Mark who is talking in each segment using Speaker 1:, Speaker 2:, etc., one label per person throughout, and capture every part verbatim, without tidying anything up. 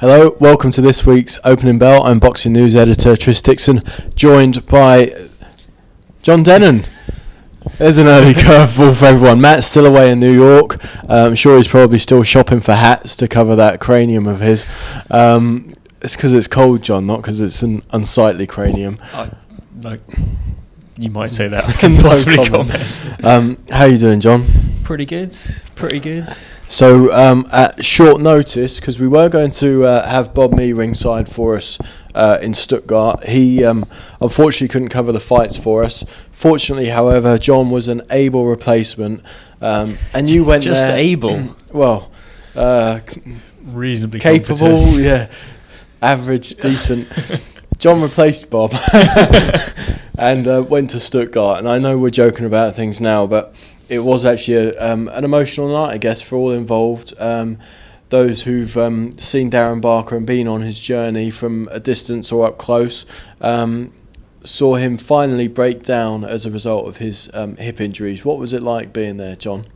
Speaker 1: Hello, welcome to this week's Opening Bell. I'm boxing news editor Tris Dixon, joined by John Denon. There's an early curveball for everyone. Matt's still away in New York. Uh, I'm sure he's probably still shopping for hats to cover that cranium of his. Um, it's because it's cold, John, not because it's an unsightly cranium.
Speaker 2: I, no, you might say that. I can possibly
Speaker 1: no comment. comment. Um, how are you doing, John?
Speaker 2: Pretty good, pretty good.
Speaker 1: So um, at short notice, because we were going to uh, have Bob Mee ringside for us uh, in Stuttgart, he um, unfortunately couldn't cover the fights for us. Fortunately, however, John was an able replacement, um, and you went
Speaker 2: just
Speaker 1: there,
Speaker 2: able.
Speaker 1: Well, uh,
Speaker 2: reasonably
Speaker 1: capable,
Speaker 2: competent.
Speaker 1: yeah, average, decent. John replaced Bob and uh, went to Stuttgart, and I know we're joking about things now, but it was actually a, um, an emotional night, I guess, for all involved. Um, those who've um, seen Darren Barker and been on his journey from a distance or up close um, saw him finally break down as a result of his um, hip injuries. What was it like being there, John?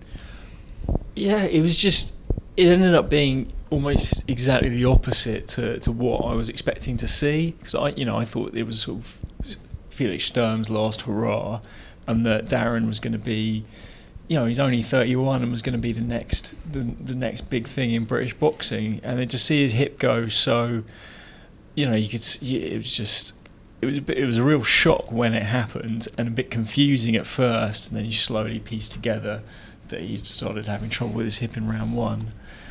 Speaker 2: Yeah, it was just, it ended up being almost exactly the opposite to, to what I was expecting to see, because I, you know, I thought it was sort of Felix Sturm's last hurrah, and that Darren was going to be, you know, he's only thirty-one and was going to be the next the, the next big thing in British boxing, and then to see his hip go so, you know, you could see, it was just, it was a bit, it was a real shock when it happened, and a bit confusing at first, and then you slowly piece together that he started having trouble with his hip in round one.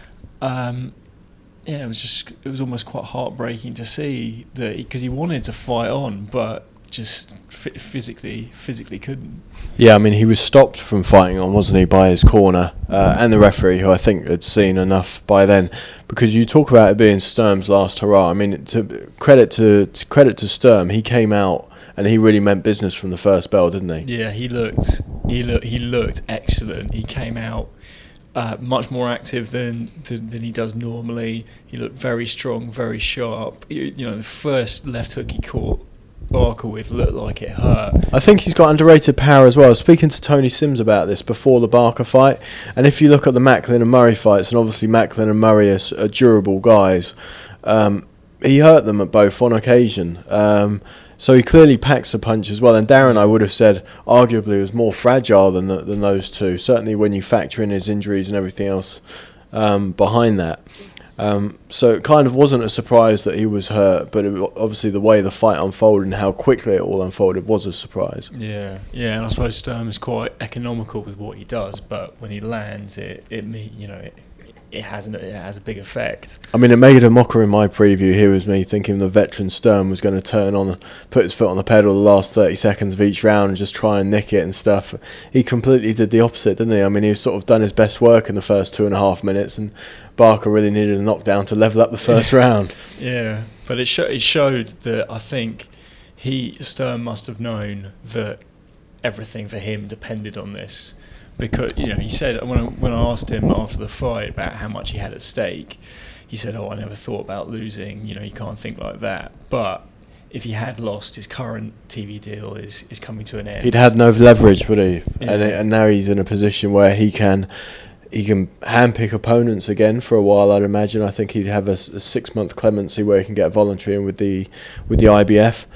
Speaker 2: Um, yeah, it was just, it was almost quite heartbreaking to see that, because he, he wanted to fight on, but just f- physically physically couldn't.
Speaker 1: Yeah, I mean, he was stopped from fighting on, wasn't he, by his corner uh, and the referee, who I think had seen enough by then. Because you talk about it being Sturm's last hurrah. I mean, to credit to, to credit to Sturm, he came out and he really meant business from the first bell, didn't he?
Speaker 2: Yeah, he looked he looked he looked excellent. He came out uh, much more active than, than than he does normally. He looked very strong, very sharp. You, you know, the first left hook he caught Barker with looked like it hurt.
Speaker 1: I think he's got underrated power as well. I was speaking to Tony Sims about this before the Barker fight, and if you look at the Macklin and Murray fights, and obviously Macklin and Murray are, are durable guys, um, he hurt them at both on occasion. Um, so he clearly packs a punch as well. And Darren, I would have said, arguably was more fragile than the, than those two. Certainly when you factor in his injuries and everything else um, behind that. Um, so it kind of wasn't a surprise that he was hurt, but it, obviously the way the fight unfolded and how quickly it all unfolded was a surprise.
Speaker 2: Yeah, yeah, and I suppose Sturm is quite economical with what he does, but when he lands, it it me you know it, it has an, it has a big effect.
Speaker 1: I mean, it made a mocker in my preview. Here was me thinking the veteran Sturm was going to turn on, and put his foot on the pedal the last thirty seconds of each round and just try and nick it and stuff. He completely did the opposite, didn't he? I mean, he sort of done his best work in the first two and a half minutes, and Barker really needed a knockdown to level up the first round.
Speaker 2: Yeah, but it, sh- it showed that I think he Sturm must have known that everything for him depended on this, because, you know, he said, when I, when I asked him after the fight about how much he had at stake, he said, "Oh, I never thought about losing. You know, you can't think like that." But if he had lost, his current T V deal is, is coming to an end.
Speaker 1: He'd had no leverage, would he?
Speaker 2: Yeah.
Speaker 1: And, and now he's in a position where he can. He can handpick opponents again for a while, I'd imagine. I think he'd have a, a six-month clemency where he can get voluntary in with the with the I B F.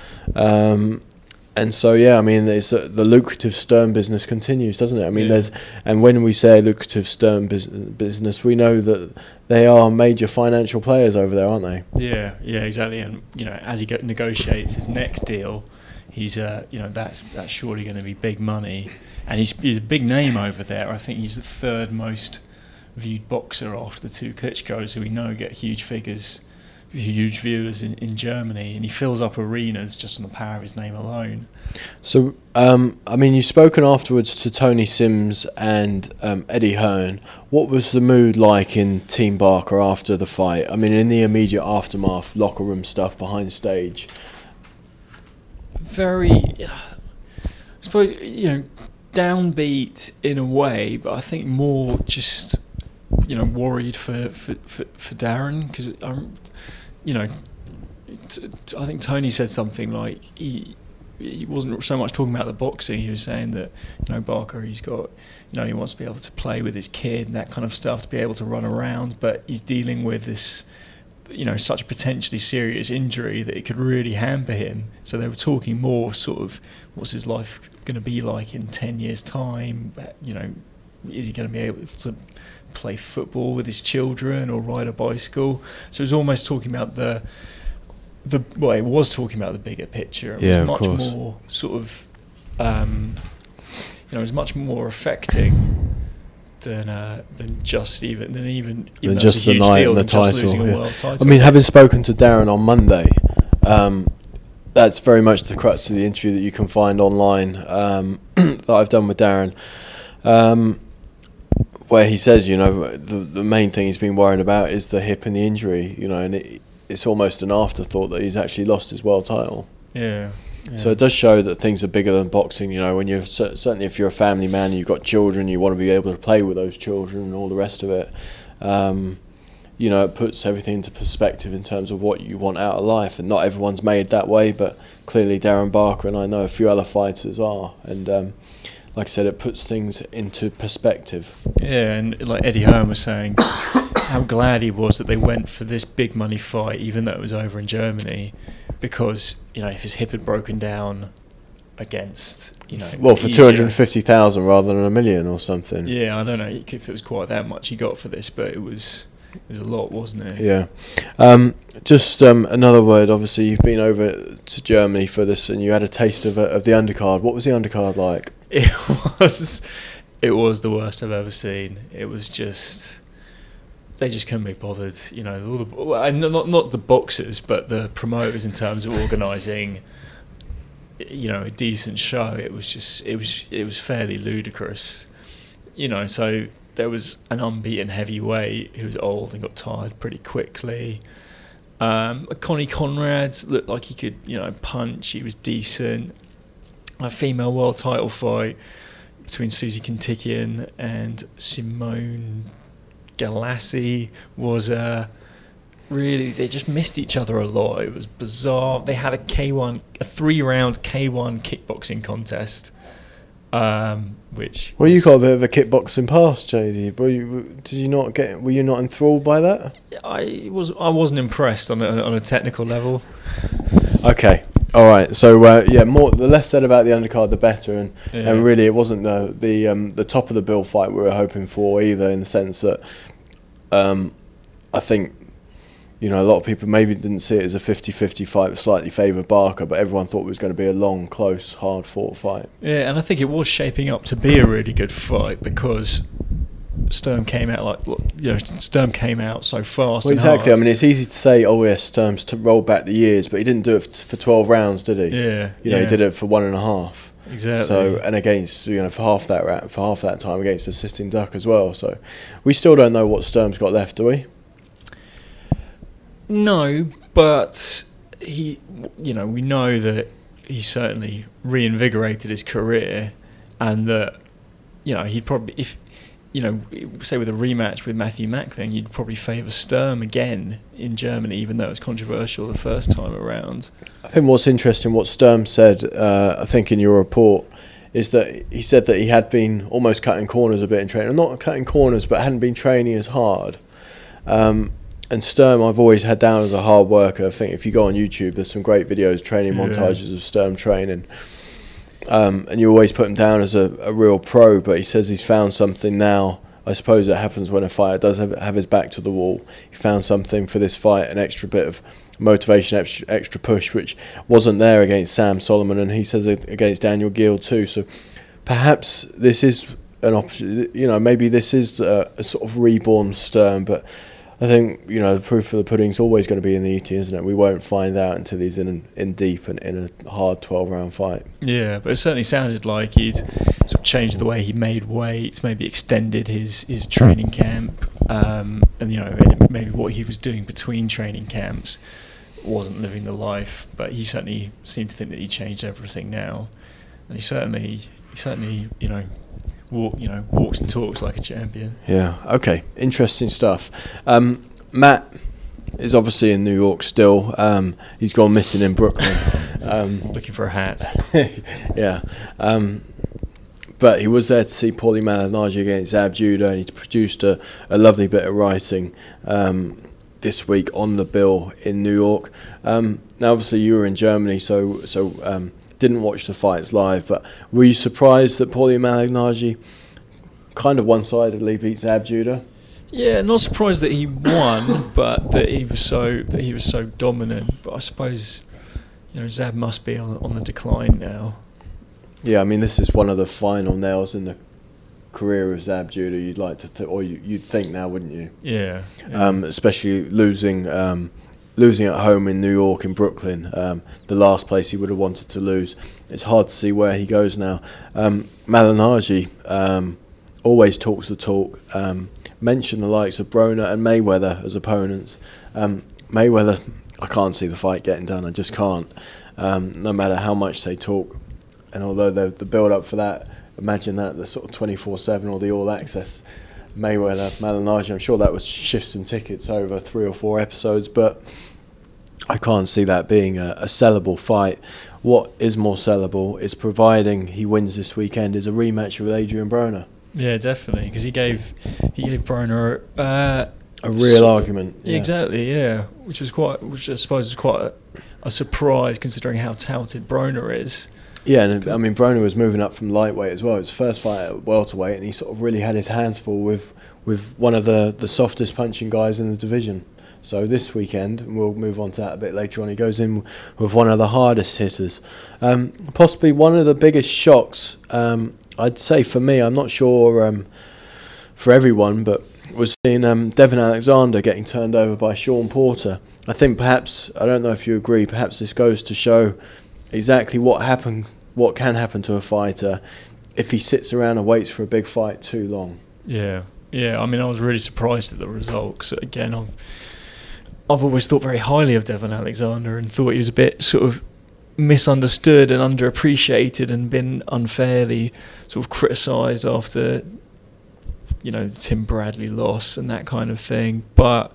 Speaker 1: Um, and so, yeah, I mean, it's, uh, the lucrative Sturm business continues, doesn't it? I mean,
Speaker 2: yeah.
Speaker 1: there's and when we say lucrative Sturm bus- business, we know that they are major financial players over there, aren't they?
Speaker 2: Yeah, yeah, exactly. And, you know, as he go- negotiates his next deal, he's, uh, you know, that's that's surely going to be big money. And he's, he's a big name over there. I think he's the third most viewed boxer after the two Klitschko's, who we know get huge figures, huge viewers in, in Germany. And he fills up arenas just on the power of his name alone.
Speaker 1: So, um, I mean, you've spoken afterwards to Tony Sims and um, Eddie Hearn. What was the mood like in Team Barker after the fight? I mean, in the immediate aftermath, locker room stuff, behind stage.
Speaker 2: Very, I suppose, you know, downbeat in a way, but I think more just, you know, worried for for, for, for Darren, because um, you know, t- t- I think Tony said something like he he wasn't so much talking about the boxing. He was saying that, you know, Barker, he's got, you know, he wants to be able to play with his kid and that kind of stuff, to be able to run around, but he's dealing with this you know, such a potentially serious injury that it could really hamper him. So they were talking more sort of, what's his life going to be like in ten years' time? You know, is he going to be able to play football with his children or ride a bicycle? So it was almost talking about the, the well, it was talking about the bigger picture. It
Speaker 1: yeah,
Speaker 2: was much more sort of, um, you know, it was much more affecting than uh, than just even than even, even
Speaker 1: than just the night and the title.
Speaker 2: Losing a
Speaker 1: Yeah.
Speaker 2: world title.
Speaker 1: I mean, having spoken to Darren on Monday, um, that's very much the crux of the interview that you can find online um, that I've done with Darren, um, where he says, you know, the the main thing he's been worrying about is the hip and the injury, you know, and it, it's almost an afterthought that he's actually lost his world title.
Speaker 2: Yeah. Yeah.
Speaker 1: So it does show that things are bigger than boxing. You know, when you're certainly if you're a family man, you've got children, you want to be able to play with those children and all the rest of it. Um, you know, it puts everything into perspective in terms of what you want out of life, and not everyone's made that way. But clearly, Darren Barker and I know a few other fighters are, and um, like I said, it puts things into perspective.
Speaker 2: Yeah, and like Eddie Hearn was saying, how glad he was that they went for this big money fight, even though it was over in Germany. Because, you know, if his hip had broken down against, you know...
Speaker 1: Well, for two hundred fifty thousand rather than a million or something.
Speaker 2: Yeah, I don't know if it was quite that much he got for this, but it was it was a lot, wasn't it?
Speaker 1: Yeah. Um, just um, another word, obviously, you've been over to Germany for this and you had a taste of, of the undercard. What was the undercard like?
Speaker 2: It was, it was the worst I've ever seen. It was just... They just couldn't be bothered, you know. All the, well, not not the boxers, but the promoters in terms of organising, you know, a decent show. It was just, it was, it was fairly ludicrous, you know. So there was an unbeaten heavyweight who was old and got tired pretty quickly. Um, Connie Conrad looked like he could, you know, punch. He was decent. A female world title fight between Susie Kintikian and Simone Galassi was uh, really, they just missed each other a lot. It was bizarre. They had a K one, a three-round K one kickboxing contest, um, which.
Speaker 1: Well, you got a bit of a kickboxing past, J D. Were you, did you not get? Were you not enthralled by that?
Speaker 2: I was. I wasn't impressed on a, on a technical level.
Speaker 1: Okay. All right, so uh, yeah, more the less said about the undercard, the better, and
Speaker 2: Yeah.
Speaker 1: and really it wasn't the the um, the top of the bill fight we were hoping for either, in the sense that um, I think, you know, a lot of people maybe didn't see it as a fifty-fifty fight, slightly favoured Barker, but everyone thought it was going to be a long, close, hard fought fight.
Speaker 2: Yeah, and I think it was shaping up to be a really good fight because Sturm came out like, you know, Sturm came out so fast.
Speaker 1: Well,
Speaker 2: and
Speaker 1: exactly.
Speaker 2: hard.
Speaker 1: I mean, it's easy to say, oh yes, Sturm's to roll back the years, but he didn't do it for twelve rounds, did he?
Speaker 2: Yeah,
Speaker 1: You know,
Speaker 2: yeah.
Speaker 1: he did it for one and a half.
Speaker 2: Exactly.
Speaker 1: So, and against, you know, for half that ra- for half that time against a sitting duck as well. So, we still don't know what Sturm's got left, do we?
Speaker 2: No, but he, you know, we know that he certainly reinvigorated his career, and that, you know, he'd probably, if, you know, say with a rematch with Matthew Macklin, you'd probably favour Sturm again in Germany, even though it was controversial the first time around.
Speaker 1: I think what's interesting, what Sturm said, uh, I think in your report, is that he said that he had been almost cutting corners a bit in training. Not cutting corners, but hadn't been training as hard. Um, and Sturm I've always had down as a hard worker. I think if you go on YouTube, there's some great videos, training
Speaker 2: Yeah.
Speaker 1: montages of Sturm training. Um, and you always put him down as a, a real pro, but he says he's found something now. I suppose it happens when a fighter does have, have his back to the wall. He found something for this fight, an extra bit of motivation, extra, extra push, which wasn't there against Sam Solomon, and he says it against Daniel Gill too. So perhaps this is an option. You know, maybe this is a, a sort of reborn Sturm, but I think, you know, the proof of the pudding's always going to be in the eating, isn't it? We won't find out until he's in in deep and in a hard twelve round fight.
Speaker 2: Yeah, but it certainly sounded like he'd sort of changed the way he made weights, maybe extended his, his training camp, um, and, you know, maybe what he was doing between training camps wasn't living the life, but he certainly seemed to think that he changed everything now, and he certainly, he certainly, you know, walk, you know, walks and talks like a champion.
Speaker 1: Yeah. Okay. Interesting stuff. Um, Matt is obviously in New York still. Um, he's gone missing in Brooklyn. Um,
Speaker 2: Looking for a hat.
Speaker 1: yeah. Um, but he was there to see Paulie Malignaggi against Zab Judah, and he produced a, a lovely bit of writing. Um, this week on the bill in New York. Um, now, obviously, you were in Germany, so so um, didn't watch the fights live. But were you surprised that Paulie Malignaggi kind of one-sidedly beats Zab Judah?
Speaker 2: Yeah, not surprised that he won, but that he was so that he was so dominant. But I suppose, you know, Zab must be on on the decline now.
Speaker 1: Yeah, I mean, this is one of the final nails in the career of Zab Judah. You'd like to, th- or you, you'd think now, wouldn't you?
Speaker 2: Yeah. yeah.
Speaker 1: Um, especially losing, um, losing at home in New York, in Brooklyn, um, the last place he would have wanted to lose. It's hard to see where he goes now. Um, Malignaggi um, always talks the talk. Um, mention the likes of Broner and Mayweather as opponents. Um, Mayweather, I can't see the fight getting done. I just can't. Um, no matter how much they talk. And although the the build up for that, imagine that the sort of twenty-four seven or the all access Mayweather Malignaggi, I'm sure that would shift some tickets over three or four episodes, but I can't see that being a, a sellable fight. What is more sellable is, providing he wins this weekend, is a rematch with Adrian Broner.
Speaker 2: Yeah, definitely, because he gave he gave Broner uh,
Speaker 1: a real
Speaker 2: so,
Speaker 1: argument. Yeah.
Speaker 2: Exactly, yeah, which was quite, which I suppose was quite a, a surprise considering how touted Broner is.
Speaker 1: Yeah, and I mean, Broner was moving up from lightweight as well. It was his first fight at welterweight, and he sort of really had his hands full with, with one of the, the softest punching guys in the division. So this weekend, and we'll move on to that a bit later on, he goes in with one of the hardest hitters. Um, possibly one of the biggest shocks, um, I'd say for me, I'm not sure um, for everyone, but was seeing um, Devin Alexander getting turned over by Sean Porter. I think perhaps, I don't know if you agree, perhaps this goes to show exactly what happen, what can happen to a fighter if he sits around and waits for a big fight too long.
Speaker 2: Yeah, yeah. I mean, I was really surprised at the result. Because again, I've I've always thought very highly of Devin Alexander and thought he was a bit sort of misunderstood and underappreciated and been unfairly sort of criticised after, you know, the Tim Bradley loss and that kind of thing. But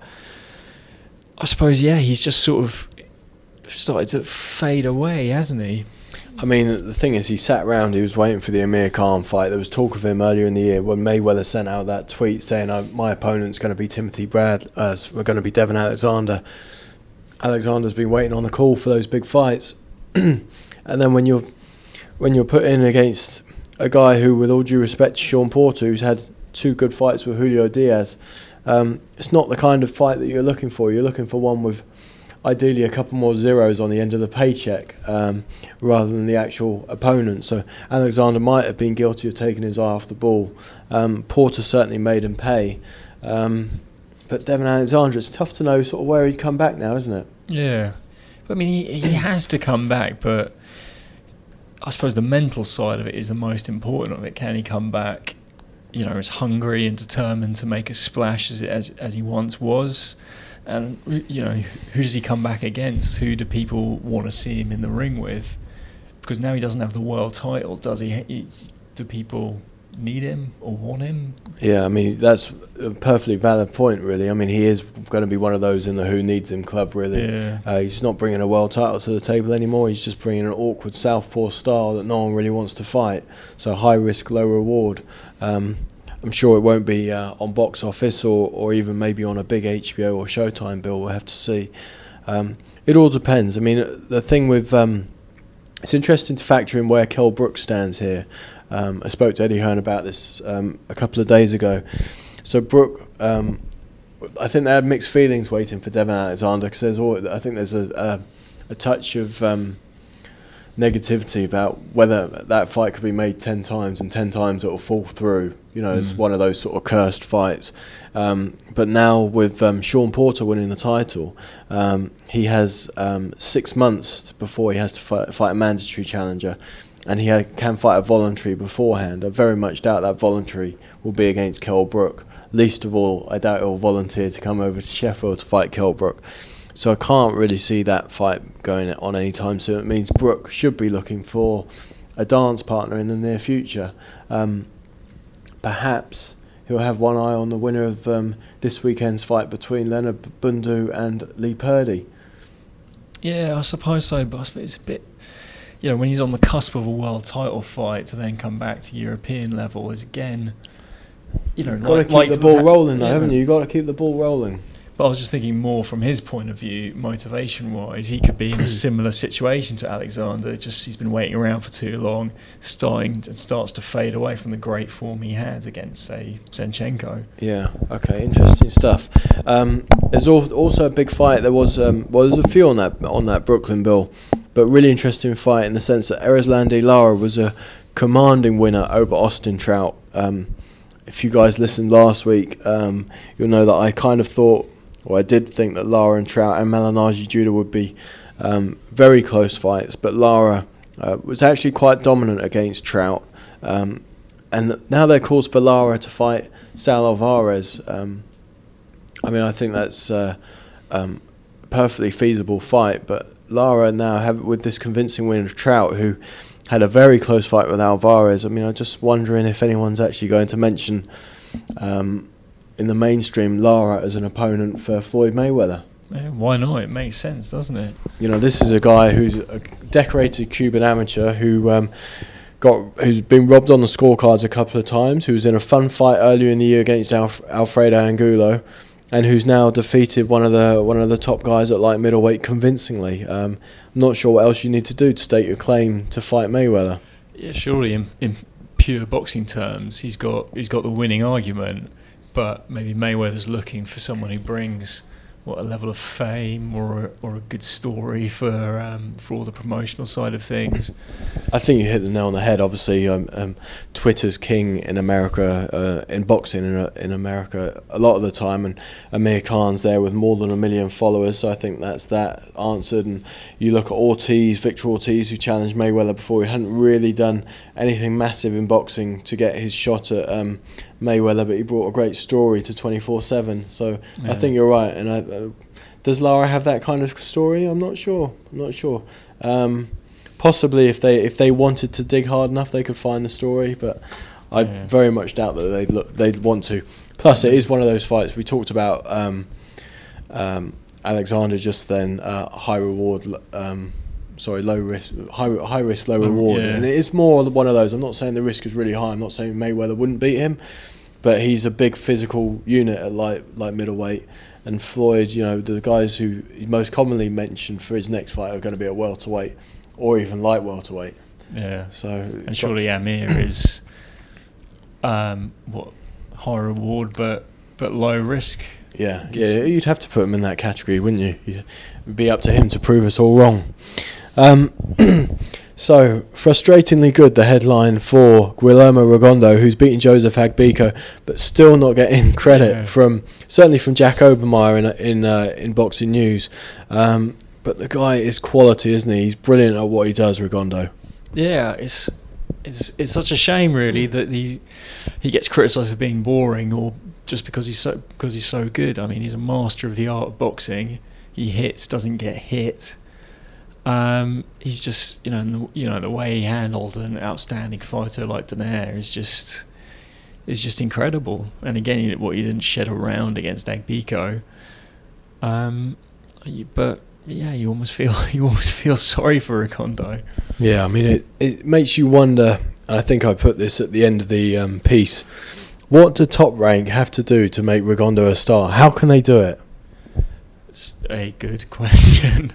Speaker 2: I suppose, yeah, he's just sort of started to fade away, hasn't he?
Speaker 1: I mean, the thing is, he sat around, he was waiting for the Amir Khan fight. There was talk of him earlier in the year when Mayweather sent out that tweet saying, oh, my opponent's going to be Timothy Brad, uh, we're going to be Devin Alexander. Alexander's been waiting on the call for those big fights. And then when you're when you're put in against a guy who, with all due respect to Sean Porter, who's had two good fights with Julio Diaz, um, it's not the kind of fight that you're looking for. You're looking for one with ideally a couple more zeros on the end of the paycheck, um, rather than the actual opponent. So Alexander might have been guilty of taking his eye off the ball. Um, Porter certainly made him pay. Um, but Devin Alexander, it's tough to know sort of where he'd come back now, isn't it?
Speaker 2: Yeah. But, I mean, he, he has to come back, but I suppose the mental side of it is the most important of it. Can he come back, you know, as hungry and determined to make a splash as as, as he once was? And, you know, who does he come back against? Who do people want to see him in the ring with? Because now he doesn't have the world title, does he? he do people need him or want him?
Speaker 1: Yeah, I mean, that's a perfectly valid point, really. I mean, he is going to be one of those in the who needs him club, really.
Speaker 2: Yeah.
Speaker 1: Uh, he's not bringing a world title to the table anymore. He's just bringing an awkward southpaw style that no one really wants to fight. So high risk, low reward. Um, I'm sure it won't be uh, on box office or, or even maybe on a big H B O or Showtime bill. We'll have to see. Um, it all depends. I mean, the thing with... Um, it's interesting to factor in where Kell Brook stands here. Um, I spoke to Eddie Hearn about this um, a couple of days ago. So Brook, um, I think they had mixed feelings waiting for Devin Alexander, because there's all, I think there's a, a, a touch of... Um, negativity about whether that fight could be made ten times and ten times it will fall through. You know, mm. it's one of those sort of cursed fights. Um, but now with um, Sean Porter winning the title, um, he has um, six months before he has to fight, fight a mandatory challenger, and he ha- can fight a voluntary beforehand. I very much doubt that voluntary will be against Kell Brook. Least of all, I doubt he'll volunteer to come over to Sheffield to fight Kell Brook. So I can't really see that fight going on any time soon. It means Brook should be looking for a dance partner in the near future. Um, perhaps he'll have one eye on the winner of um, this weekend's fight between Leonard Bundu and Lee Purdy.
Speaker 2: Yeah, I suppose so, but I suppose it's a bit... You know, when he's on the cusp of a world title fight, to then come back to European level is, again... You know,
Speaker 1: You've
Speaker 2: like,
Speaker 1: got to keep
Speaker 2: like
Speaker 1: the ball
Speaker 2: ta-
Speaker 1: rolling, though,
Speaker 2: yeah.
Speaker 1: haven't you? You've got to keep the ball rolling.
Speaker 2: But I was just thinking more from his point of view, motivation-wise, he could be in a similar situation to Alexander. Just he's been waiting around for too long, starting and starts to fade away from the great form he had against, say, Zinchenko.
Speaker 1: Yeah. Okay. Interesting stuff. Um, there's al- also a big fight. There was um, well, there's a few on that on that Brooklyn bill, but really interesting fight in the sense that Erislandy Lara was a commanding winner over Austin Trout. Um, if you guys listened last week, um, you'll know that I kind of thought. Well, I did think that Lara and Trout and Malignaggi Judah would be um, very close fights, but Lara uh, was actually quite dominant against Trout. Um, and now there are calls for Lara to fight Sal Alvarez. Um, I mean, I think that's uh, um, a perfectly feasible fight, but Lara now, have with this convincing win of Trout, who had a very close fight with Alvarez, I mean, I'm just wondering if anyone's actually going to mention... Um, in the mainstream, Lara as an opponent for Floyd Mayweather.
Speaker 2: Yeah, why not? It makes sense, doesn't it?
Speaker 1: You know, this is a guy who's a decorated Cuban amateur who um, got who's been robbed on the scorecards a couple of times, who was in a fun fight earlier in the year against Alf- Alfredo Angulo, and who's now defeated one of the one of the top guys at light middleweight convincingly. Um, I'm not sure what else you need to do to state your claim to fight Mayweather.
Speaker 2: Yeah, surely in, in pure boxing terms, he's got he's got the winning argument. But maybe Mayweather's looking for someone who brings what a level of fame or a, or a good story for um, for all the promotional side of things.
Speaker 1: I think you hit the nail on the head. Obviously, um, um, Twitter's king in America, uh, in boxing in, uh, in America a lot of the time, and Amir Khan's there with more than a million followers. So I think that's that answered. And you look at Ortiz, Victor Ortiz, who challenged Mayweather before. He hadn't really done anything massive in boxing to get his shot at um, Mayweather, but he brought a great story to twenty-four seven. So yeah. I think you're right. And I, uh, does Lara have that kind of story? I'm not sure. I'm not sure. Um, possibly, if they if they wanted to dig hard enough, they could find the story. But I yeah. very much doubt that they'd look, they'd want to. Plus, it is one of those fights we talked about. Um, um, Alexander just then, uh, high reward. Um, sorry, low risk, high high risk, low reward, yeah. And it is more one of those. I'm not saying the risk is really high. I'm not saying Mayweather wouldn't beat him, but he's a big physical unit at light light middleweight. And Floyd, you know, the guys who he most commonly mentioned for his next fight are going to be at welterweight or even light welterweight.
Speaker 2: Yeah.
Speaker 1: So
Speaker 2: and surely Amir is um, what high reward but but low risk.
Speaker 1: Yeah, yeah, you'd have to put him in that category, wouldn't you? It'd be up to him to prove us all wrong. Um, so, frustratingly good, the headline for Guillermo Rigondeaux, who's beaten Joseph Agbico, but still not getting credit yeah. from, certainly from Jack Obermeyer in in, uh, in Boxing News. Um, but the guy is quality, isn't he? He's brilliant at what he does, Rigondeaux.
Speaker 2: Yeah, it's it's it's such a shame, really, that he he gets criticised for being boring or just because he's so because he's so good. I mean, he's a master of the art of boxing. He hits, doesn't get hit. Um, he's just, you know, the, you know, the way he handled an outstanding fighter like Donaire is just is just incredible. And again, what he didn't shed around against Agbico. Um, but yeah, you almost feel you almost feel sorry for Rigondeaux.
Speaker 1: Yeah, I mean, it it makes you wonder. And I think I put this at the end of the um, piece. What do Top Rank have to do to make Rigondeaux a star? How can they do it?
Speaker 2: It's a good question.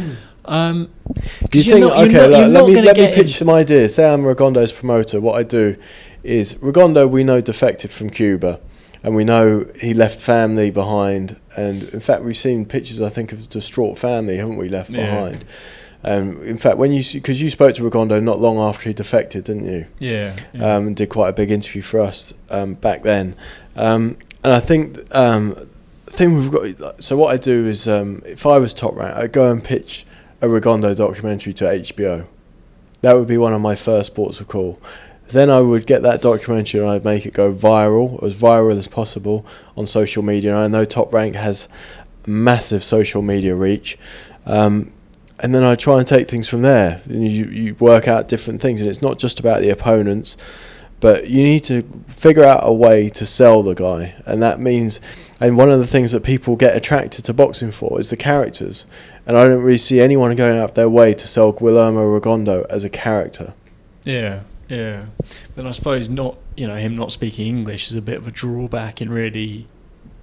Speaker 2: um,
Speaker 1: do you think?
Speaker 2: Not,
Speaker 1: okay,
Speaker 2: not,
Speaker 1: let, let me let me pitch
Speaker 2: in.
Speaker 1: some ideas. Say I'm Rigondoux's promoter. What I do is Rigondeaux, we know, defected from Cuba, and we know he left family behind. And in fact, we've seen pictures, I think, of a distraught family, haven't we? Left
Speaker 2: yeah.
Speaker 1: behind. Um, in fact, when you because you spoke to Rigondeaux not long after he defected, didn't you?
Speaker 2: Yeah. yeah.
Speaker 1: Um, and did quite a big interview for us um, back then. Um, and I think um, the thing we've got. So what I do is, um, if I was Top Rank, I'd go and pitch a Rigondeaux documentary to H B O. That would be one of my first ports of call. Then I would get that documentary and I'd make it go viral, as viral as possible on social media. And I know Top Rank has massive social media reach. Um, And then I try and take things from there. You you work out different things, and it's not just about the opponents, but you need to figure out a way to sell the guy, and that means. And one of the things that people get attracted to boxing for is the characters, and I don't really see anyone going out of their way to sell Guillermo Rigondeaux as a character.
Speaker 2: Yeah, yeah. Then I suppose not. You know, him not speaking English is a bit of a drawback in really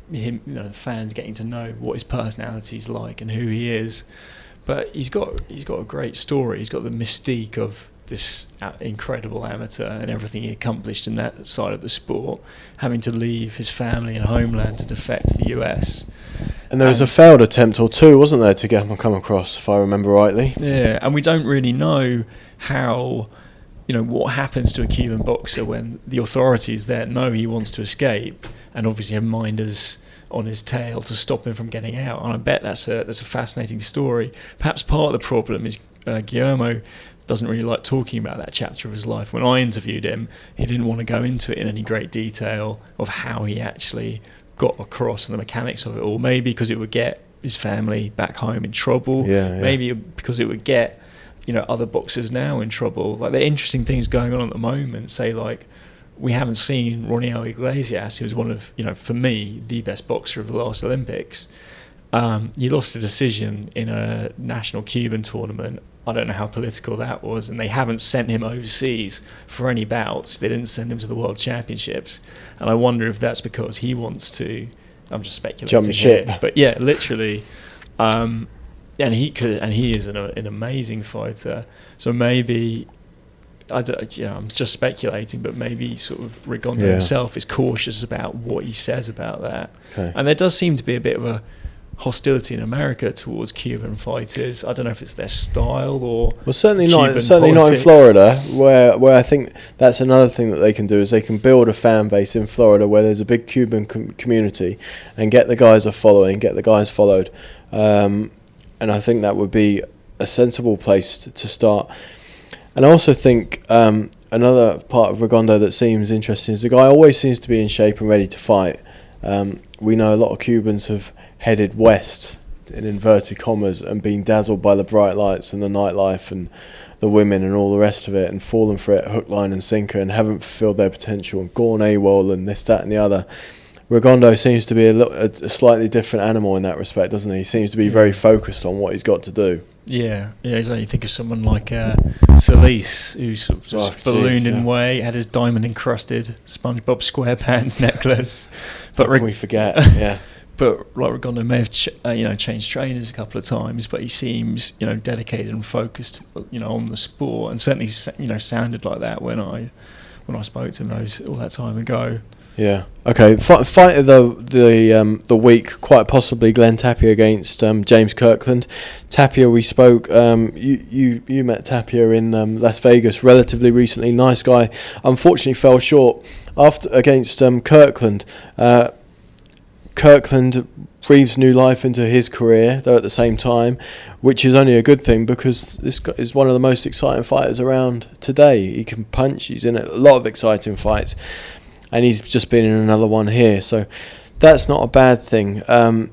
Speaker 2: him, you know, fans getting to know what his personality's like and who he is. But he's got he's got a great story. He's got the mystique of this incredible amateur and everything he accomplished in that side of the sport, having to leave his family and homeland to defect to the U S.
Speaker 1: And there was and a failed attempt or two, wasn't there, to get him come across, if I remember rightly?
Speaker 2: Yeah, and we don't really know how, you know, what happens to a Cuban boxer when the authorities there know he wants to escape and obviously have minders on his tail to stop him from getting out. And I bet that's a that's a fascinating story. Perhaps part of the problem is uh, Guillermo doesn't really like talking about that chapter of his life. When I interviewed him, he didn't want to go into it in any great detail of how he actually got across and the mechanics of it all. Maybe because it would get his family back home in trouble.
Speaker 1: Yeah, yeah.
Speaker 2: Maybe because it would get, you know, other boxers now in trouble. Like, there are interesting things going on at the moment. Say, like, we haven't seen Roniel Iglesias, who was one of, you know, for me, the best boxer of the last Olympics. Um, he lost a decision in a national Cuban tournament. I don't know how political that was, and they haven't sent him overseas for any bouts. They didn't send him to the World Championships, and I wonder if that's because he wants to. I'm just speculating.
Speaker 1: Jump ship,
Speaker 2: here, but yeah, literally, um, and he could, and he is an, an amazing fighter. So maybe, I don't, you know, I'm just speculating, but maybe sort of Rigondeaux
Speaker 1: yeah.
Speaker 2: himself is cautious about what he says about that,
Speaker 1: okay.
Speaker 2: And there does seem to be a bit of a hostility in America towards Cuban fighters. I don't know if it's their style or
Speaker 1: well, certainly
Speaker 2: Cuban
Speaker 1: not. Certainly
Speaker 2: politics.
Speaker 1: not in Florida, where where I think that's another thing that they can do is they can build a fan base in Florida where there's a big Cuban com- community, and get the guys a following, get the guys followed, um, and I think that would be a sensible place to, to start. And I also think um, another part of Rigondeaux that seems interesting is the guy always seems to be in shape and ready to fight. Um, we know a lot of Cubans have headed west in inverted commas and been dazzled by the bright lights and the nightlife and the women and all the rest of it and fallen for it hook, line and sinker and haven't fulfilled their potential and gone AWOL and this, that and the other. Rigondeaux seems to be a, little, a, a slightly different animal in that respect, doesn't he? He seems to be very focused on what he's got to do.
Speaker 2: Yeah, yeah. So you think of someone like uh, Solis, who sort of just
Speaker 1: oh,
Speaker 2: ballooned
Speaker 1: geez,
Speaker 2: in
Speaker 1: yeah.
Speaker 2: weight, had his diamond-encrusted SpongeBob SquarePants necklace. But
Speaker 1: How can we forget? Yeah.
Speaker 2: But like Rigondeaux may have ch- uh, you know changed trainers a couple of times, but he seems you know dedicated and focused you know on the sport, and certainly you know sounded like that when I when I spoke to him those all that time ago.
Speaker 1: Yeah. Okay. F- fight of the the um, the week, quite possibly Glenn Tapia against um, James Kirkland. Tapia, we spoke. Um, you you you met Tapia in um, Las Vegas relatively recently. Nice guy. Unfortunately, fell short after against um, Kirkland. Uh, Kirkland breathes new life into his career, though at the same time, which is only a good thing because this guy is one of the most exciting fighters around today. He can punch. He's in a lot of exciting fights. And he's just been in another one here, so that's not a bad thing. Um,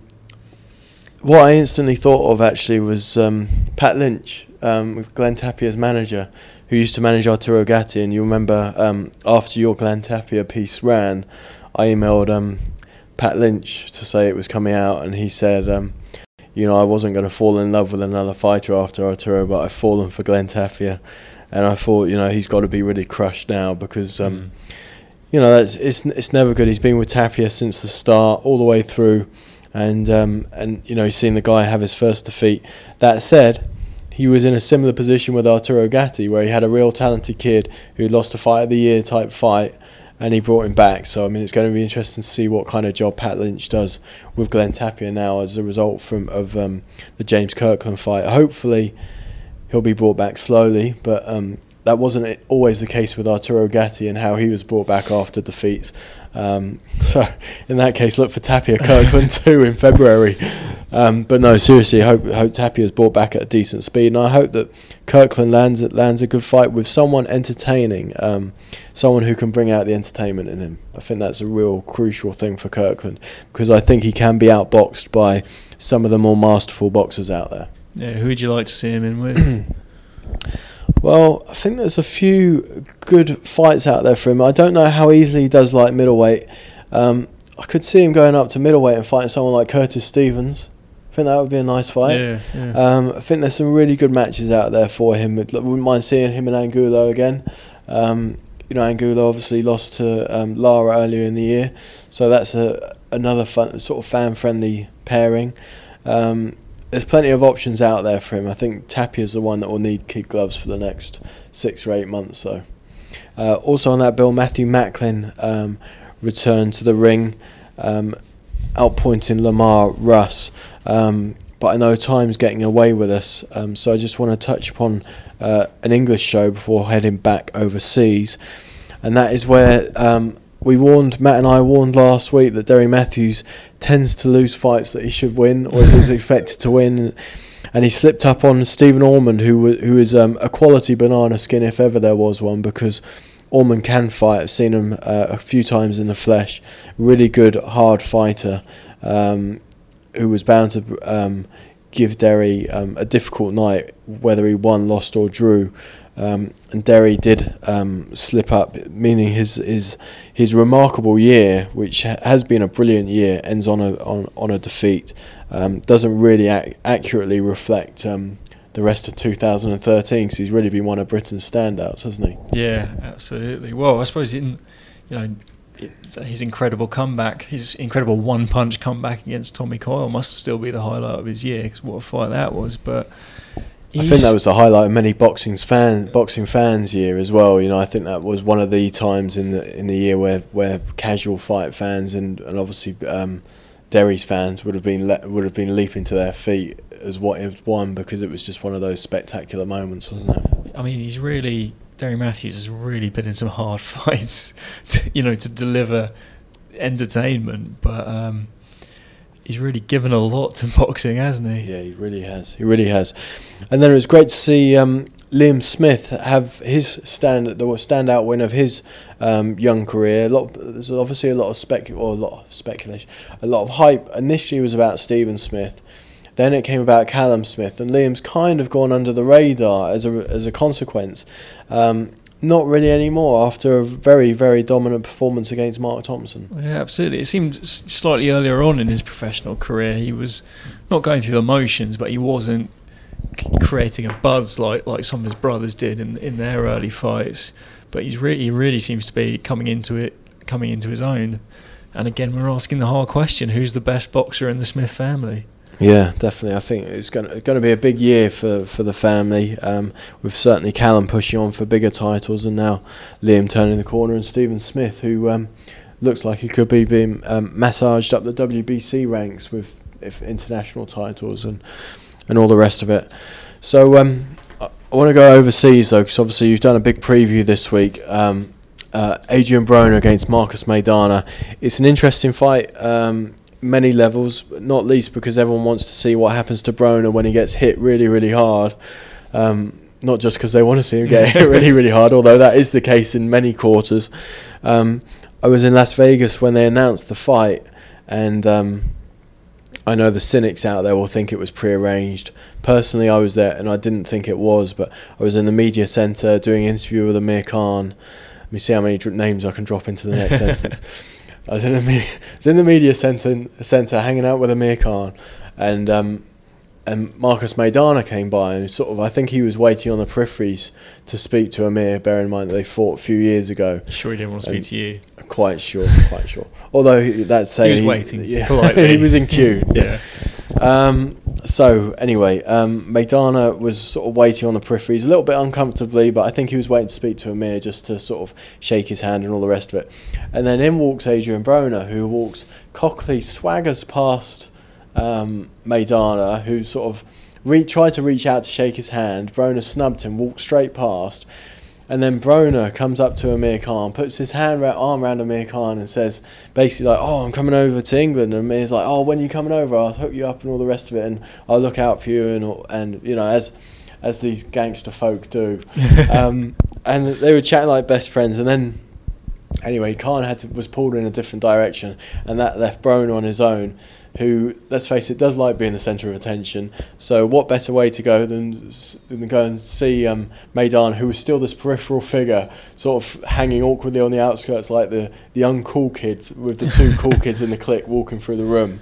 Speaker 1: what I instantly thought of actually was um, Pat Lynch, um, with Glenn Tapia's manager, who used to manage Arturo Gatti. And you remember um, after your Glenn Tapia piece ran, I emailed um, Pat Lynch to say it was coming out, and he said, um, you know, I wasn't going to fall in love with another fighter after Arturo, but I've fallen for Glenn Tapia. And I thought, you know, he's got to be really crushed now because... Um, mm. You know, that's, it's it's never good. He's been with Tapia since the start, all the way through, and um, and you know he's seen the guy have his first defeat. That said, he was in a similar position with Arturo Gatti, where he had a real talented kid who lost a fight of the year type fight, and he brought him back. So I mean, it's going to be interesting to see what kind of job Pat Lynch does with Glenn Tapia now as a result from of um, the James Kirkland fight. Hopefully, he'll be brought back slowly, but. Um, That wasn't always the case with Arturo Gatti and how he was brought back after defeats. Um, so, in that case, look for Tapia Kirkland too in February. Um, but no, seriously, I hope, hope Tapia is brought back at a decent speed, and I hope that Kirkland lands lands a good fight with someone entertaining, um, someone who can bring out the entertainment in him. I think that's a real crucial thing for Kirkland because I think he can be outboxed by some of the more masterful boxers out there.
Speaker 2: Yeah, who would you like to see him in with?
Speaker 1: Well, I think there's a few good fights out there for him. I don't know how easily he does like middleweight. Um, I could see him going up to middleweight and fighting someone like Curtis Stevens. I think that would be a nice fight.
Speaker 2: Yeah, yeah.
Speaker 1: Um, I think there's some really good matches out there for him. I wouldn't mind seeing him and Angulo again. Um, you know, Angulo obviously lost to um, Lara earlier in the year, so that's a another fun, sort of fan-friendly pairing. Um, there's plenty of options out there for him. I think Tapia's the one that will need kid gloves for the next six or eight months. So, uh, also on that bill, Matthew Macklin um, returned to the ring, um, outpointing Lamar Russ. Um, but I know time's getting away with us, um, so I just want to touch upon uh, an English show before heading back overseas, and that is where um, we warned, Matt and I warned last week that Derry Matthews tends to lose fights that he should win, or is expected to win, and he slipped up on Stephen Ormond, who who is um, a quality banana skin if ever there was one, because Ormond can fight. I've seen him uh, a few times in the flesh. Really good, hard fighter, um, who was bound to um, give Derry um, a difficult night, whether he won, lost or drew. Um, and Derry did um, slip up, meaning his his his remarkable year, which ha- has been a brilliant year, ends on a on, on a defeat. Um, doesn't really ac- accurately reflect um, the rest of two thousand thirteen, because he's really been one of Britain's standouts, hasn't he?
Speaker 2: Yeah, absolutely. Well, I suppose in you know it, his incredible comeback, his incredible one-punch comeback against Tommy Coyle must still be the highlight of his year, because what a fight that was. But
Speaker 1: I think that was the highlight of many boxing fan boxing fans' year as well. You know, I think that was one of the times in the in the year where, where casual fight fans and, and obviously um, Derry's fans would have been le- would have been leaping to their feet as what it won, because it was just one of those spectacular moments, wasn't it?
Speaker 2: I mean, he's really Derry Matthews has really been in some hard fights, to, you know, to deliver entertainment, but. Um, He's really given a lot to boxing, hasn't he?
Speaker 1: Yeah, he really has. He really has. And then it was great to see um, Liam Smith have his stand, the standout win of his um, young career. A lot, there's obviously a lot of spec, or a lot of speculation, a lot of hype. Initially, it was about Stephen Smith. Then it came about Callum Smith, and Liam's kind of gone under the radar as a as a consequence. Um, Not really anymore after a very, very dominant performance against Mark Thompson.
Speaker 2: Yeah, absolutely. It seemed s- slightly earlier on in his professional career, he was not going through the motions, but he wasn't c- creating a buzz like, like some of his brothers did in in their early fights. But he's really, he really seems to be coming into it, coming into his own. And again, we're asking the hard question: who's the best boxer in the Smith family?
Speaker 1: Yeah, definitely. I think it's going to, going to be a big year for, for the family, um, with certainly Callum pushing on for bigger titles, and now Liam turning the corner, and Stephen Smith, who um, looks like he could be being um, massaged up the W B C ranks with if international titles and and all the rest of it. So um, I, I want to go overseas, though, because obviously you've done a big preview this week. Um, uh, Adrian Broner against Marcus Maidana. It's an interesting fight. Um, many levels, not least because everyone wants to see what happens to Broner when he gets hit really, really hard. Um, not just because they want to see him get hit really, really hard, although that is the case in many quarters. Um, I was in Las Vegas when they announced the fight, and um, I know the cynics out there will think it was prearranged. Personally, I was there, and I didn't think it was, but I was in the media centre doing an interview with Amir Khan. Let me see how many dr- names I can drop into the next sentence. I was in the me- I was in the media centre, centre hanging out with Amir Khan, and um, and Marcus Maidana came by, and sort of I think he was waiting on the peripheries to speak to Amir. Bear in mind that they fought a few years ago.
Speaker 2: Sure, he didn't want to speak to you.
Speaker 1: Quite sure, quite sure. Although he, that's saying
Speaker 2: he was
Speaker 1: he,
Speaker 2: waiting
Speaker 1: yeah,
Speaker 2: politely.
Speaker 1: he was in queue.
Speaker 2: Yeah.
Speaker 1: Um, so anyway, um, Maidana was sort of waiting on the peripheries, a little bit uncomfortably, but I think he was waiting to speak to Amir just to sort of shake his hand and all the rest of it. And then in walks Adrian Broner, who walks cockily, swaggers past um, Maidana, who sort of re- tried to reach out to shake his hand. Broner snubbed him, walked straight past. And then Broner comes up to Amir Khan, puts his hand ra- arm around Amir Khan and says, basically like, oh, I'm coming over to England. And Amir's like, oh, when are you coming over? I'll hook you up and all the rest of it, and I'll look out for you. And, and you know, as as these gangster folk do. um, and they were chatting like best friends. And then, anyway, Khan had to, was pulled in a different direction, and that left Broner on his own, who, let's face it, does like being the centre of attention. So what better way to go than, than go and see um, Maidana, who was still this peripheral figure, sort of hanging awkwardly on the outskirts like the, the uncool kids, with the two cool kids in the clique walking through the room.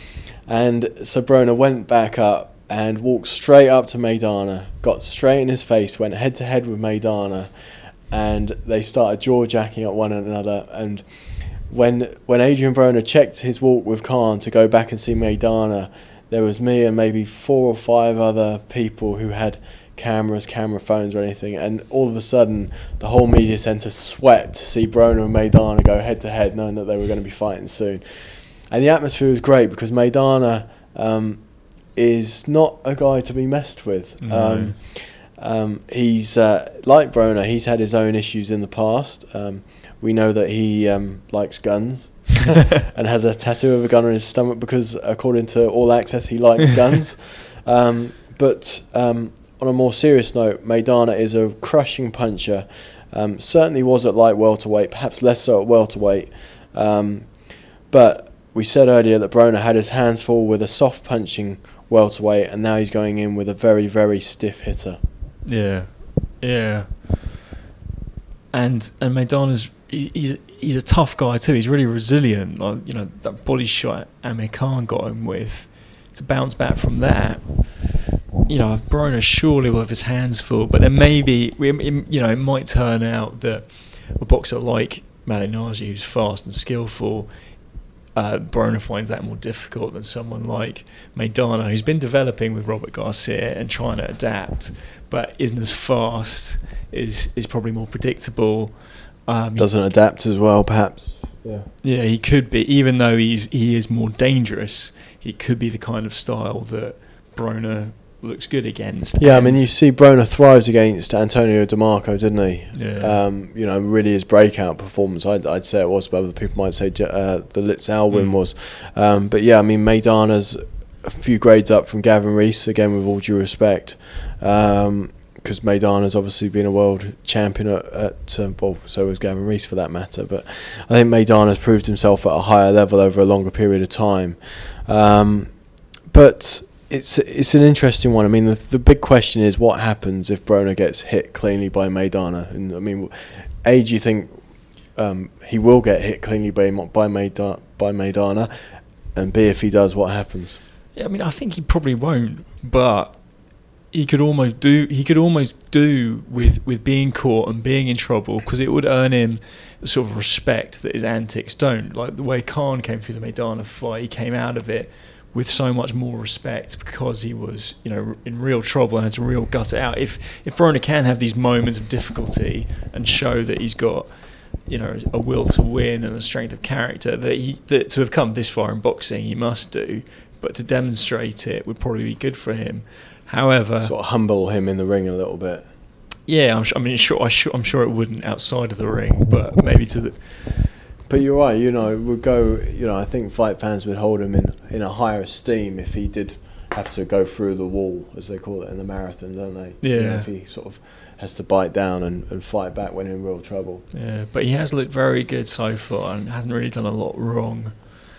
Speaker 1: And so Broner went back up and walked straight up to Maidana, got straight in his face, went head to head with Maidana, and they started jaw-jacking at one another. And when when Adrian Broner checked his walk with Khan to go back and see Maidana, there was me and maybe four or five other people who had cameras, camera phones or anything, and all of a sudden the whole media centre swept to see Broner and Maidana go head to head, knowing that they were going to be fighting soon. And the atmosphere was great because Maidana um, is not a guy to be messed with.
Speaker 2: No.
Speaker 1: Um, um, he's uh, like Broner, he's had his own issues in the past. Um, we know that he um, likes guns and has a tattoo of a gun on his stomach because, according to All Access, he likes guns. Um, but um, on a more serious note, Maidana is a crushing puncher. Um, certainly was at light welterweight, perhaps less so at welterweight. Um, but we said earlier that Broner had his hands full with a soft punching welterweight, and now he's going in with a very, very stiff hitter.
Speaker 2: Yeah, yeah. And and Maidana's he, he's he's a tough guy too. He's really resilient. Like, you know, that body shot Amir Khan got him with, to bounce back from that. You know, Broner surely will have his hands full, but then maybe, you know, it might turn out that a boxer like Malignaggi, who's fast and skillful, uh, Broner finds that more difficult than someone like Maidana, who's been developing with Robert Garcia and trying to adapt, but isn't as fast, is is probably more predictable. Um,
Speaker 1: Doesn't adapt as well, perhaps. Yeah.
Speaker 2: Yeah, he could be, even though he's he is more dangerous, he could be the kind of style that Broner looks good against.
Speaker 1: Yeah, I mean, you see Broner thrives against Antonio DeMarco, didn't he?
Speaker 2: Yeah.
Speaker 1: Um, you know, really his breakout performance, I'd, I'd say it was, but other people might say uh, the Litzau win
Speaker 2: Mm.
Speaker 1: was. Um, but yeah, I mean, Maidana's a few grades up from Gavin Rees, again, with all due respect, because um, Maidana's obviously been a world champion at, at um, well, so was Gavin Rees for that matter, but I think Maidana's proved himself at a higher level over a longer period of time. Um, but It's it's an interesting one. I mean, the, the big question is what happens if Broner gets hit cleanly by Maidana. And I mean, A, do you think um, he will get hit cleanly by by Maidana, by Maidana, and B, if he does, what happens?
Speaker 2: Yeah, I mean, I think he probably won't, but he could almost do. He could almost do with, with being caught and being in trouble, because it would earn him the sort of respect that his antics don't. Like the way Khan came through the Maidana fight, he came out of it with so much more respect because he was, you know, in real trouble and had to real gut it out. If if Broner can have these moments of difficulty and show that he's got, you know, a will to win and a strength of character, that he that to have come this far in boxing he must do, but to demonstrate it would probably be good for him. However,
Speaker 1: Sort of humble him in the ring a little bit.
Speaker 2: yeah, I'm, I mean, sure, I sure, I'm sure it wouldn't outside of the ring, but maybe to the.
Speaker 1: But you're right, you know, it would go, you know, I think fight fans would hold him in, in a higher esteem if he did have to go through the wall, as they call it in the marathon, don't they?
Speaker 2: Yeah.
Speaker 1: You know, if he sort of has to bite down and, and fight back when in real trouble.
Speaker 2: Yeah, but he has looked very good so far and hasn't really done a lot wrong.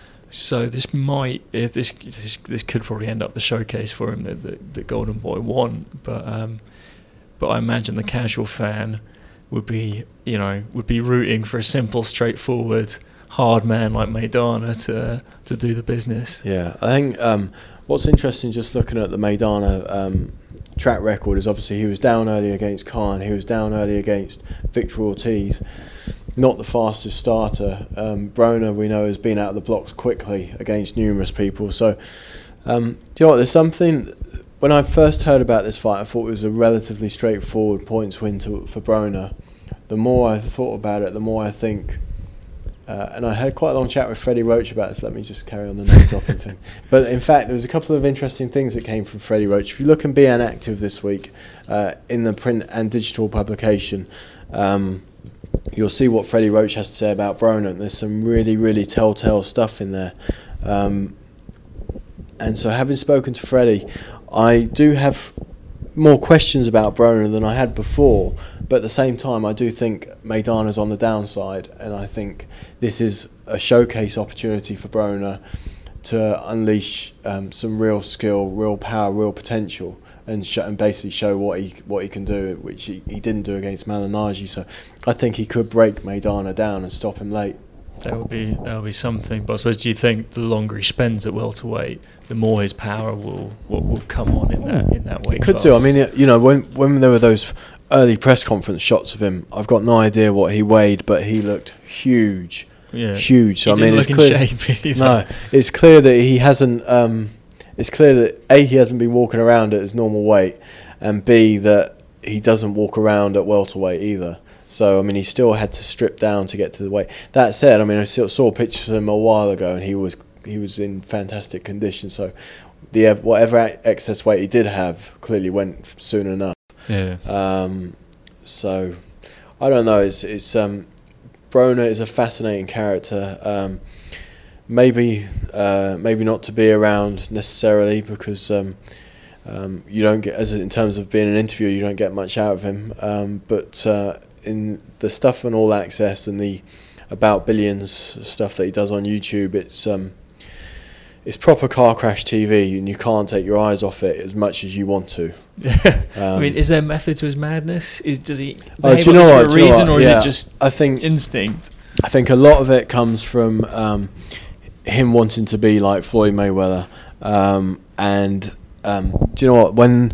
Speaker 2: So this might, if this this, this could probably end up the showcase for him that the, the Golden Boy won. But um, but I imagine the casual fan would be, you know, would be rooting for a simple, straightforward, hard man like Maidana to to do the business.
Speaker 1: Yeah, I think um, what's interesting, just looking at the Maidana um, track record, is obviously he was down early against Khan, he was down early against Victor Ortiz, not the fastest starter. Um, Broner, we know, has been out of the blocks quickly against numerous people. So, um, do you know what, there's something, when I first heard about this fight, I thought it was a relatively straightforward points win to, for Broner. The more I thought about it, the more I think, uh, and I had quite a long chat with Freddie Roach about this, let me just carry on the name dropping thing. But in fact, there was a couple of interesting things that came from Freddie Roach. If you look and be an active this week uh, in the print and digital publication, um, you'll see what Freddie Roach has to say about Broner. There's some really, really telltale stuff in there. Um, and so having spoken to Freddie, I do have more questions about Broner than I had before, but at the same time I do think Maidana's on the downside, and I think this is a showcase opportunity for Broner to unleash um, some real skill, real power, real potential, and, sh and basically show what he what he can do, which he, he didn't do against Malignaggi. So I think he could break Maidana down and stop him late.
Speaker 2: That would be that would be something. But I suppose, do you think the longer he spends at welterweight, the more his power will will, will come on in that in that weight
Speaker 1: Could
Speaker 2: class?
Speaker 1: do. I mean, it- you know, when when there were those early press conference shots of him, I've got no idea what he weighed, but he looked huge.
Speaker 2: yeah.
Speaker 1: huge. So
Speaker 2: he
Speaker 1: I mean,
Speaker 2: didn't
Speaker 1: it's
Speaker 2: look
Speaker 1: clear.
Speaker 2: in shape either.
Speaker 1: No, it's clear that he hasn't. Um, it's clear that A, he hasn't been walking around at his normal weight, and B, that he doesn't walk around at welterweight either. So I mean, he still had to strip down to get to the weight. That said, I mean, I saw, saw pictures of him a while ago, and he was he was in fantastic condition. So the whatever excess weight he did have clearly went soon enough.
Speaker 2: Yeah.
Speaker 1: Um, so I don't know. It's it's um, Broner is a fascinating character. Um, maybe uh, maybe not to be around necessarily because um, um, you don't get, as in terms of being an interviewer, you don't get much out of him. Um, but uh, in the stuff on All Access and the About Billions stuff that he does on YouTube, it's um, it's proper car crash T V, and you can't take your eyes off it as much as you want to.
Speaker 2: um, I mean, is there method to his madness? Is does he
Speaker 1: oh,
Speaker 2: behave
Speaker 1: do you
Speaker 2: like
Speaker 1: know
Speaker 2: this
Speaker 1: what,
Speaker 2: for
Speaker 1: do
Speaker 2: a
Speaker 1: you know
Speaker 2: reason,
Speaker 1: what?
Speaker 2: or is
Speaker 1: Yeah,
Speaker 2: it just
Speaker 1: I think
Speaker 2: instinct?
Speaker 1: I think a lot of it comes from um, him wanting to be like Floyd Mayweather, um, and um, do you know what when.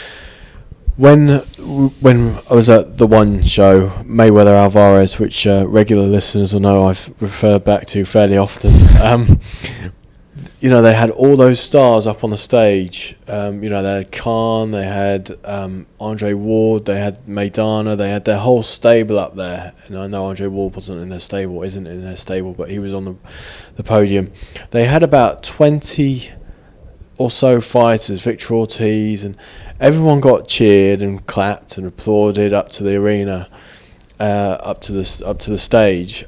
Speaker 1: When when I was at the one show, Mayweather Alvarez, which uh, regular listeners will know I've referred back to fairly often, um, you know, they had all those stars up on the stage. Um, you know, they had Khan, they had um, Andre Ward, they had Maidana, they had their whole stable up there. And I know Andre Ward wasn't in their stable, isn't in their stable, but he was on the the podium. They had about twenty or so fighters, Victor Ortiz, and everyone got cheered and clapped and applauded up to the arena, uh, up to the up to the stage,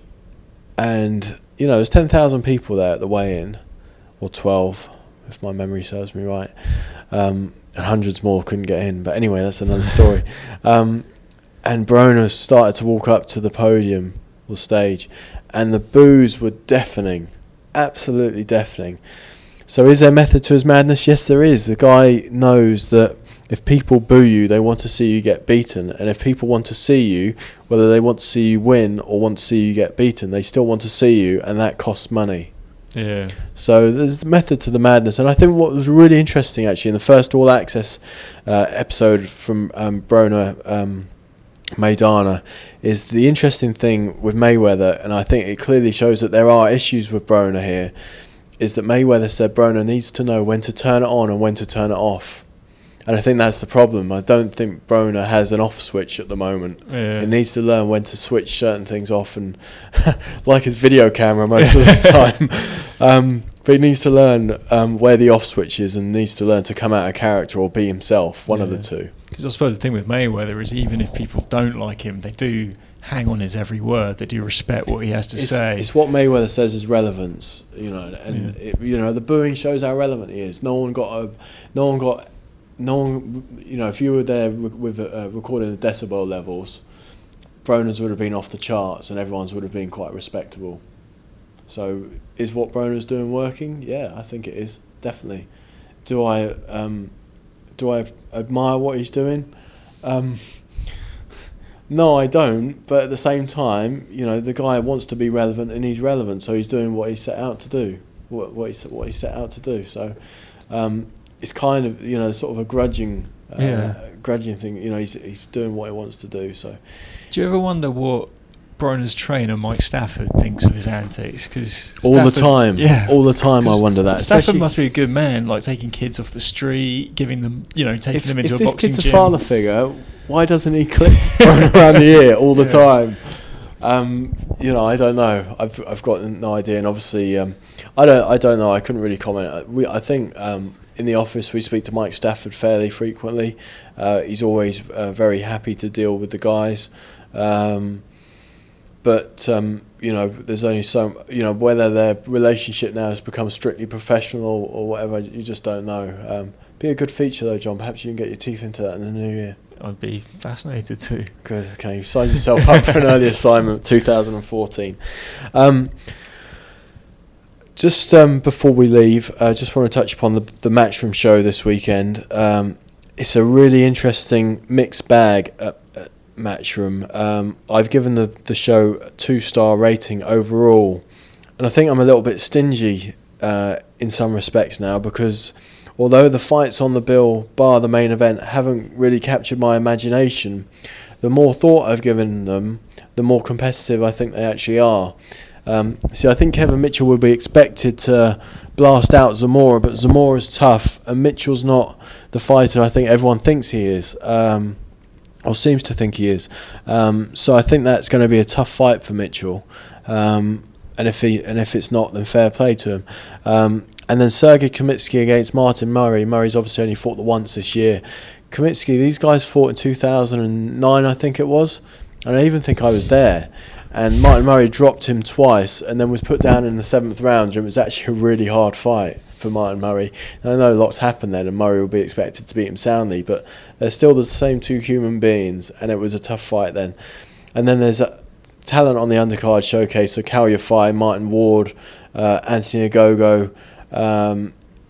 Speaker 1: and you know there's ten thousand people there at the weigh-in, or twelve, if my memory serves me right, um, and hundreds more couldn't get in. But anyway, that's another story. Um, and Broner started to walk up to the podium or stage, and the boos were deafening, absolutely deafening. So is there method to his madness? Yes, there is. The guy knows that if people boo you, they want to see you get beaten. And if people want to see you, whether they want to see you win or want to see you get beaten, they still want to see you, and that costs money.
Speaker 2: Yeah.
Speaker 1: So there's a method to the madness. And I think what was really interesting, actually, in the first All Access uh, episode from um, Broner um, Maidana, is the interesting thing with Mayweather, and I think it clearly shows that there are issues with Broner here, is that Mayweather said Broner needs to know when to turn it on and when to turn it off. And I think that's the problem. I don't think Broner has an off switch at the moment.
Speaker 2: Yeah.
Speaker 1: He needs to learn when to switch certain things off, and like his video camera most of the time. Um, but he needs to learn um, where the off switch is, and needs to learn to come out of character or be himself, one
Speaker 2: yeah.
Speaker 1: of the two.
Speaker 2: Because I suppose the thing with Mayweather is even if people don't like him, they do hang on his every word. They do respect what he has to
Speaker 1: it's,
Speaker 2: say.
Speaker 1: It's what Mayweather says is relevance, you know, and
Speaker 2: yeah.
Speaker 1: it, you know the booing shows how relevant he is. No one got a, no one got, no one, you know, if you were there with uh, recording the decibel levels, Broner's would have been off the charts, and everyone's would have been quite respectable. So, is what Broner's doing working? Yeah, I think it is, definitely. Do I, um, do I admire what he's doing? Um, No, I don't. But at the same time, you know, the guy wants to be relevant, and he's relevant, so he's doing what he set out to do. What what he what he set out to do. So, um, it's kind of, you know, sort of a grudging, uh,
Speaker 2: yeah.
Speaker 1: grudging thing. You know, he's he's doing what he wants to do. So,
Speaker 2: do you ever wonder what Broner's trainer Mike Stafford thinks of his antics? Cause
Speaker 1: all
Speaker 2: Stafford,
Speaker 1: the time,
Speaker 2: yeah,
Speaker 1: all the time, I wonder that.
Speaker 2: Stafford
Speaker 1: Especially
Speaker 2: must be a good man, like taking kids off the street, giving them, you know, taking
Speaker 1: if,
Speaker 2: them into
Speaker 1: if
Speaker 2: a
Speaker 1: this
Speaker 2: boxing
Speaker 1: kid's
Speaker 2: gym.
Speaker 1: a father figure, why doesn't he clip Broner around the ear all the
Speaker 2: yeah.
Speaker 1: time? Um, you know, I don't know. I've I've got no idea, and obviously, um, I don't I don't know. I couldn't really comment. We I think um, in the office we speak to Mike Stafford fairly frequently. Uh, he's always uh, very happy to deal with the guys, um, but um, you know, there's only so you know whether their relationship now has become strictly professional or, or whatever. You just don't know. Um, be a good feature though, John. Perhaps you can get your teeth into that in the new year.
Speaker 2: I'd be fascinated too.
Speaker 1: Good. Okay, you've signed yourself up for an early assignment, two thousand fourteen. Um, just um, before we leave, I uh, just want to touch upon the, the Matchroom show this weekend. Um, it's a really interesting mixed bag at, at Matchroom. Um, I've given the, the show a two-star rating overall, and I think I'm a little bit stingy uh, in some respects now, because although the fights on the bill, bar the main event, haven't really captured my imagination, the more thought I've given them, the more competitive I think they actually are. Um, see, I think Kevin Mitchell will be expected to blast out Zamora, but Zamora's tough, and Mitchell's not the fighter I think everyone thinks he is, um, or seems to think he is. Um, so I think that's going to be a tough fight for Mitchell. Um, and if he and if it's not, then fair play to him. Um, and then Sergey Kamitsky against Martin Murray. Murray's obviously only fought the once this year. Kamitsky, these guys fought in two thousand nine, I think it was, and I even think I was there. And Martin Murray dropped him twice and then was put down in the seventh round, and it was actually a really hard fight for Martin Murray. And I know lots happened then, and Murray will be expected to beat him soundly, but they're still the same two human beings, and it was a tough fight then. And then there's a talent on the undercard showcase, so Cal Yafai, Martin Ward, uh, Anthony Ogogo, um,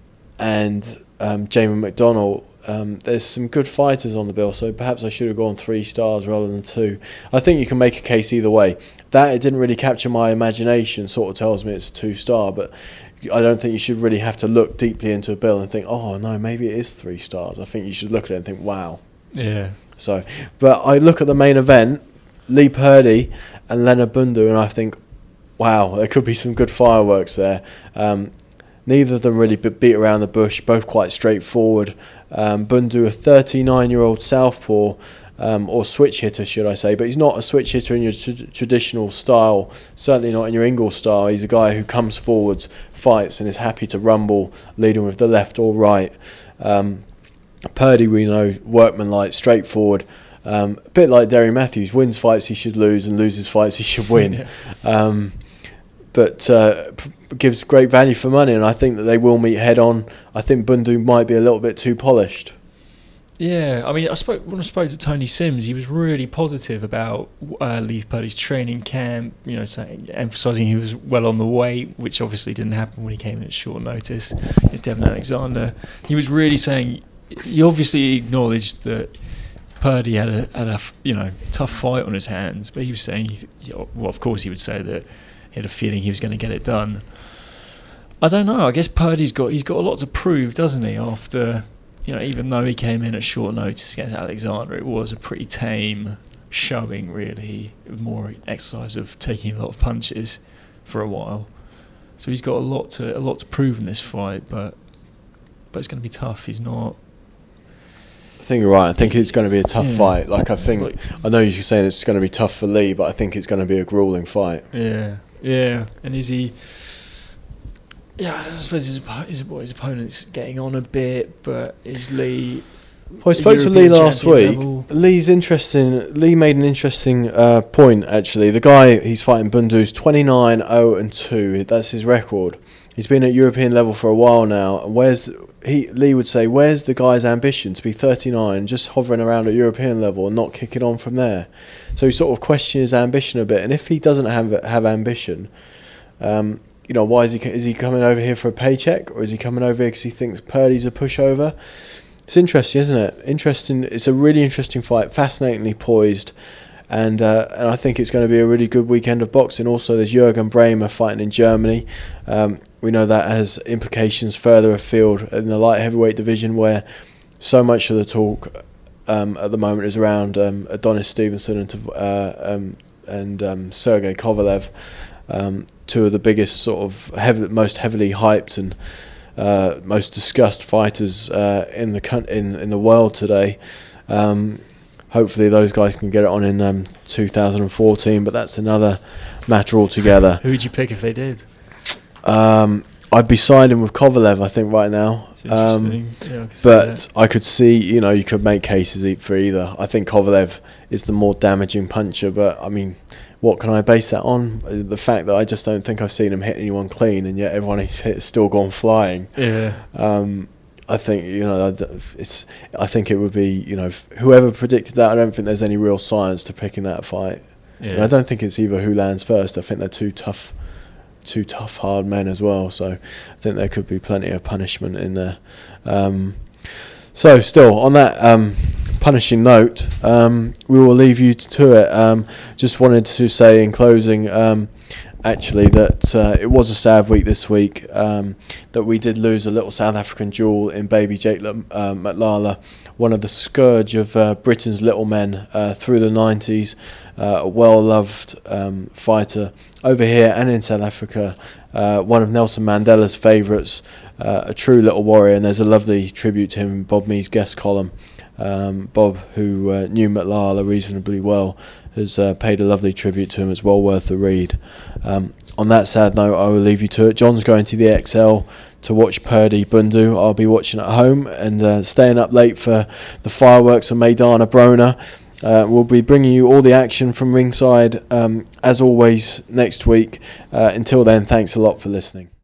Speaker 1: and um, Jamie McDonnell. Um, there's some good fighters on the bill, so perhaps I should have gone three stars rather than two. I think you can make a case either way. That it didn't really capture my imagination sort of tells me it's a two star, but I don't think you should really have to look deeply into a bill and think, oh no, maybe it is three stars. I think you should look at it and think, wow.
Speaker 2: Yeah.
Speaker 1: So, but I look at the main event, Lee Purdy and Leonard Bundu, and I think, wow, there could be some good fireworks there. Um, Neither of them really beat around the bush, both quite straightforward. Um, Bundu, a thirty-nine-year-old southpaw, um, or switch hitter, should I say, but he's not a switch hitter in your tr traditional style, certainly not in your Ingle style. He's a guy who comes forwards, fights, and is happy to rumble, leading with the left or right. Um, Purdy, we know, workmanlike, straightforward, um, a bit like Derry Matthews, wins fights he should lose and loses fights he should win.
Speaker 2: Yeah.
Speaker 1: Um, but uh, gives great value for money, and I think that they will meet head on. I think Bundu might be a little bit too polished.
Speaker 2: Yeah, I mean, I spoke when I spoke to Tony Sims, he was really positive about uh, Lee Purdy's training camp, you know, saying, emphasising he was well on the way, which obviously didn't happen when he came in at short notice. It's Devin Alexander. He was really saying, he obviously acknowledged that Purdy had a, had a you know, tough fight on his hands, but he was saying, he, well, of course he would say that he had a feeling he was going to get it done. I don't know. I guess Purdy's got he's got a lot to prove, doesn't he? After, you know, even though he came in at short notice against Alexander, it was a pretty tame showing, really. It was more an exercise of taking a lot of punches for a while. So he's got a lot to a lot to prove in this fight, but but it's going to be tough. He's not.
Speaker 1: I think you're right. I think it's going to be a tough
Speaker 2: Yeah.
Speaker 1: fight. Like I think, like, I know you're saying it's going to be tough for Lee, but I think it's going to be a grueling fight.
Speaker 2: Yeah, yeah. And is he? Yeah, I suppose his, his, his opponent's getting on a bit, but is Lee...
Speaker 1: Well, I spoke to Lee last week.
Speaker 2: Level?
Speaker 1: Lee's interesting. Lee made an interesting uh, point, actually. The guy he's fighting, Bundu's twenty-nine oh and two. That's his record. He's been at European level for a while now. And where's he? Lee would say, where's the guy's ambition to be thirty-nine, just hovering around at European level and not kicking on from there? So he sort of questions his ambition a bit. And if he doesn't have have ambition... Um, You know, why is he is he coming over here for a paycheck, or is he coming over here because he thinks Purdy's a pushover? It's interesting, isn't it? Interesting. It's a really interesting fight, fascinatingly poised, and uh, and I think it's going to be a really good weekend of boxing. Also, there's Jürgen Bremer fighting in Germany. Um, we know that has implications further afield in the light heavyweight division, where so much of the talk um, at the moment is around um, Adonis Stevenson and uh, um, and um, Sergey Kovalev. Um, two of the biggest sort of heavy, most heavily hyped and uh, most discussed fighters uh, in the in in the world today. Um, hopefully, those guys can get it on in um, two thousand fourteen, but that's another matter altogether.
Speaker 2: Who would you pick if they did?
Speaker 1: Um, I'd be siding with Kovalev, I think, right now.
Speaker 2: It's interesting.
Speaker 1: Um,
Speaker 2: yeah, I
Speaker 1: but I could see, you know, you could make cases for either. I think Kovalev is the more damaging puncher, but I mean, what can I base that on? The fact that I just don't think I've seen him hit anyone clean, and yet everyone he's hit has still gone flying.
Speaker 2: Yeah.
Speaker 1: Um, I think, you know, it's. I think it would be, you know, whoever predicted that. I don't think there's any real science to picking that fight.
Speaker 2: Yeah.
Speaker 1: And I don't think it's either who lands first. I think they're too tough, two tough, hard men as well. So I think there could be plenty of punishment in there. Um, so still on that um, punishing note, um, we will leave you to it. Um, just wanted to say in closing, um, actually, that uh, it was a sad week this week, um, that we did lose a little South African jewel in baby Jake uh, Matlala, one of the scourge of uh, Britain's little men uh, through the nineties, uh, a well-loved um, fighter over here and in South Africa, uh, one of Nelson Mandela's favourites, uh, a true little warrior, and there's a lovely tribute to him in Bob Mee's guest column. Um, Bob, who uh, knew Matlala reasonably well, has uh, paid a lovely tribute to him. It's well worth the read. Um, on that sad note, I will leave you to it. John's going to the X L to watch Purdy Bundu. I'll be watching at home and uh, staying up late for the fireworks of Maidana Brona. Uh, we'll be bringing you all the action from ringside, um, as always, next week. Uh, until then, thanks a lot for listening.